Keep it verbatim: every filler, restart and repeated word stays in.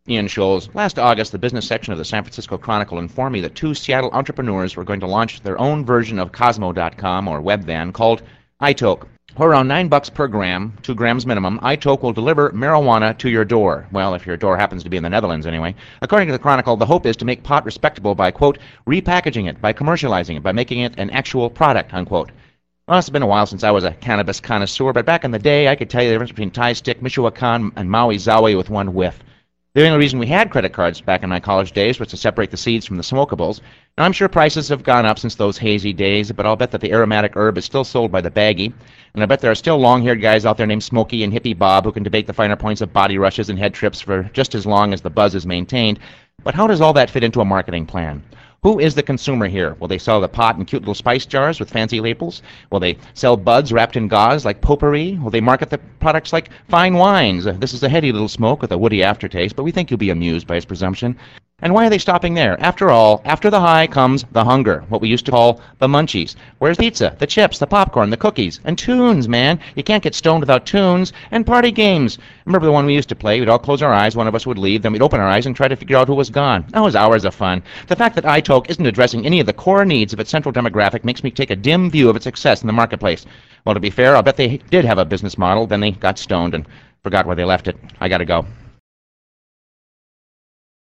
Ian Scholes. Last August, the business section of the San Francisco Chronicle informed me that two Seattle entrepreneurs were going to launch their own version of Cosmo dot com, or Webvan, called iToke. For around nine bucks per gram, two grams minimum, iToke will deliver marijuana to your door. Well, if your door happens to be in the Netherlands anyway. According to the Chronicle, the hope is to make pot respectable by, quote, repackaging it, by commercializing it, by making it an actual product, unquote. Well, it's been a while since I was a cannabis connoisseur, but back in the day, I could tell you the difference between Thai stick, Michoacan, and Maui Zawi with one whiff. The only reason we had credit cards back in my college days was to separate the seeds from the smokables. Now, I'm sure prices have gone up since those hazy days, but I'll bet that the aromatic herb is still sold by the baggie. And I bet there are still long-haired guys out there named Smokey and Hippie Bob who can debate the finer points of body rushes and head trips for just as long as the buzz is maintained. But how does all that fit into a marketing plan? Who is the consumer here? Will they sell the pot in cute little spice jars with fancy labels? Will they sell buds wrapped in gauze like potpourri? Will they market the products like fine wines? Uh, this is a heady little smoke with a woody aftertaste, but we think you'll be amused by its presumption. And why are they stopping there? After all, after the high comes the hunger, what we used to call the munchies. Where's pizza, the chips, the popcorn, the cookies? And tunes, man. You can't get stoned without tunes. And party games. Remember the one we used to play? We'd all close our eyes, one of us would leave, then we'd open our eyes and try to figure out who was gone. That was hours of fun. The fact that iToke isn't addressing any of the core needs of its central demographic makes me take a dim view of its success in the marketplace. Well, to be fair, I'll bet they did have a business model, then they got stoned and forgot where they left it. I gotta go.